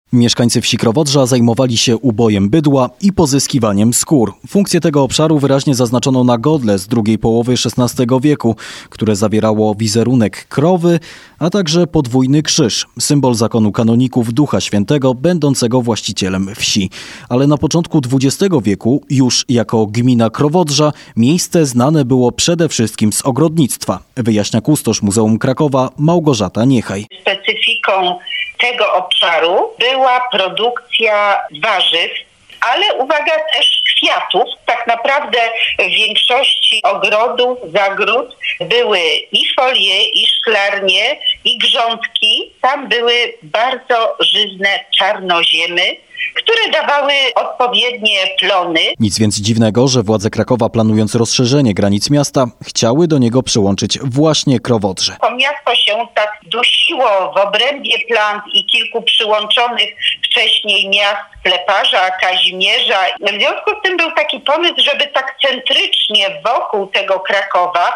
Mieszkańcy wsi Krowodrza zajmowali się ubojem bydła i pozyskiwaniem skór. Funkcję tego obszaru wyraźnie zaznaczono na godle z drugiej połowy XVI wieku, które zawierało wizerunek krowy, a także podwójny krzyż, symbol zakonu kanoników Ducha Świętego, będącego właścicielem wsi. Ale na początku XX wieku, już jako gmina Krowodrza, miejsce znane było przede wszystkim z ogrodnictwa, wyjaśnia kustosz Muzeum Krakowa Małgorzata Niechaj. Specyfiką tego obszaru była produkcja warzyw, ale uwaga, też kwiatów. Tak naprawdę w większości ogrodów, zagród były i folie, i szklarnie, i grządki. Tam były bardzo żyzne czarnoziemy, które dawały odpowiednie plony. Nic więc dziwnego, że władze Krakowa, planując rozszerzenie granic miasta, chciały do niego przyłączyć właśnie Krowodrze. To miasto się tak dusiło w obrębie plan i kilku przyłączonych wcześniej miast, Kleparza, Kazimierza. W związku z tym był taki pomysł, żeby tak centrycznie wokół tego Krakowa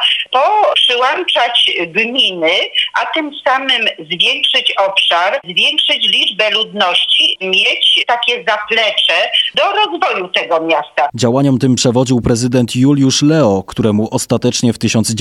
przyłączać gminy, a tym samym zwiększyć obszar, zwiększyć liczbę ludności, mieć takie zaplecze do rozwoju tego miasta. Działaniom tym przewodził prezydent Juliusz Leo, któremu ostatecznie w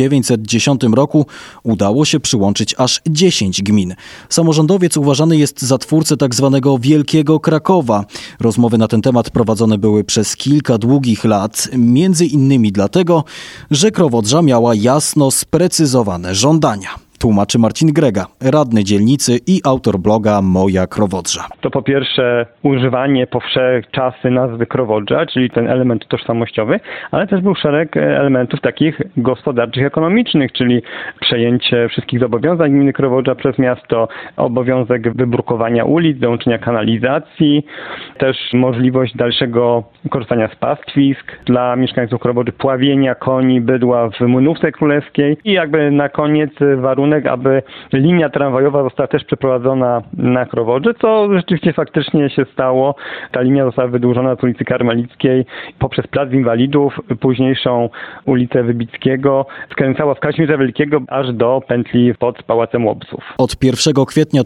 1910 roku udało się przyłączyć aż 10 gmin. Samorządowiec uważany jest za twórcę tak zwanego Wielkiego Krakowa. Rozmowy na ten temat prowadzone były przez kilka długich lat, między innymi dlatego, że Krowodrza miała jasno sprecyzowane żądania. Tłumaczy Marcin Grega, radny dzielnicy i autor bloga Moja Krowodrza. To po pierwsze używanie powszechczasy nazwy Krowodrza, czyli ten element tożsamościowy, ale też był szereg elementów takich gospodarczych, ekonomicznych, czyli przejęcie wszystkich zobowiązań gminy Krowodrza przez miasto, obowiązek wybrukowania ulic, dołączenia kanalizacji, też możliwość dalszego korzystania z pastwisk dla mieszkańców Krowodrzy, pławienia koni, bydła w Młynówce Królewskiej i jakby na koniec warunek, aby linia tramwajowa została też przeprowadzona na Krowodrze, co rzeczywiście faktycznie się stało. Ta linia została wydłużona z ulicy Karmelickiej poprzez Plac Inwalidów, późniejszą ulicę Wybickiego, skręcała z Kazimierza Wielkiego aż do pętli pod Pałacem Łobzów. Od 1 kwietnia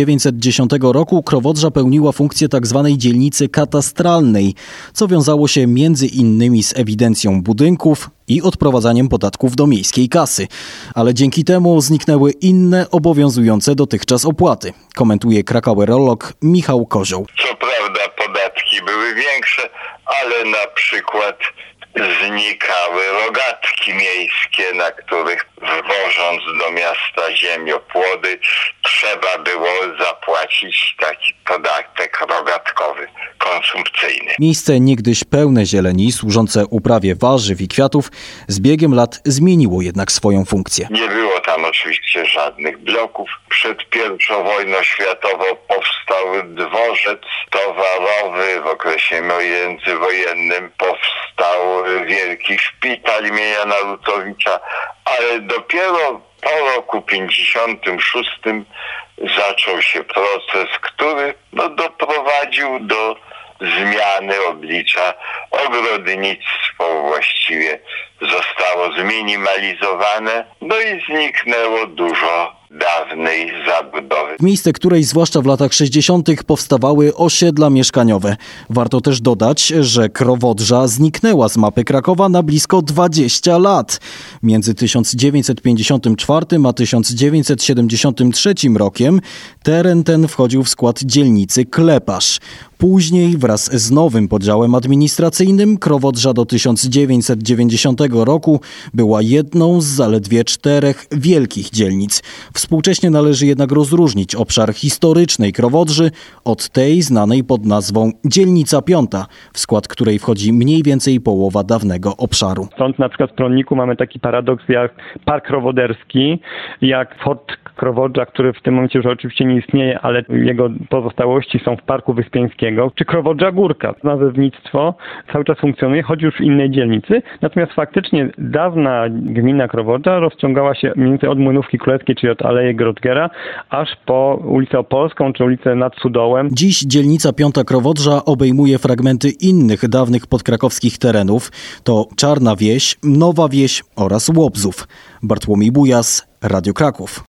1910 roku Krowodrza pełniła funkcję tzw. dzielnicy katastralnej, co wiązało się między innymi z ewidencją budynków i odprowadzaniem podatków do miejskiej kasy. Ale dzięki temu zniknęły inne obowiązujące dotychczas opłaty, komentuje krakauerolog Michał Kozioł. Co prawda podatki były większe, ale na przykład znikały rogatki miejskie, na których wwożąc do miasta ziemiopłody trzeba było zapłacić taki podatek rogatkowy, konsumpcyjny. Miejsce niegdyś pełne zieleni, służące uprawie warzyw i kwiatów, z biegiem lat zmieniło jednak swoją funkcję. Nie było tam oczywiście żadnych bloków. Przed I wojną światową powstał dworzec towarowy, w okresie międzywojennym powstał wielki szpital imienia Narutowicza, ale dopiero po roku 56 zaczął się proces, który doprowadził do zmiany oblicza. Ogrodnictwo właściwie zostało zminimalizowane, i zniknęło dużo dawnej zabudowy. W miejsce której zwłaszcza w latach 60. powstawały osiedla mieszkaniowe. Warto też dodać, że Krowodrza zniknęła z mapy Krakowa na blisko 20 lat. Między 1954 a 1973 rokiem teren ten wchodził w skład dzielnicy Kleparz. Później wraz z nowym podziałem administracyjnym Krowodrza do 1990 roku była jedną z zaledwie 4 wielkich dzielnic. Współcześnie należy jednak rozróżnić obszar historycznej Krowodrzy od tej znanej pod nazwą Dzielnica Piąta, w skład której wchodzi mniej więcej połowa dawnego obszaru. Stąd na przykład w Prądniku mamy taki paradoks jak Park Krowoderski, jak Fort Krowodrza, który w tym momencie już oczywiście nie istnieje, ale jego pozostałości są w Parku Wyspiańskiego, czy Krowodrza Górka. Nazewnictwo cały czas funkcjonuje, choć już w innej dzielnicy. Natomiast faktycznie dawna gmina Krowodrza rozciągała się mniej więcej od Młynówki Królewskiej, czyli od Aleje Grodgera, aż po ulicę Opolską, czy ulicę nad Sudołem. Dziś dzielnica Piąta Krowodrza obejmuje fragmenty innych dawnych podkrakowskich terenów. To Czarna Wieś, Nowa Wieś oraz Łobzów. Bartłomiej Bujas, Radio Kraków.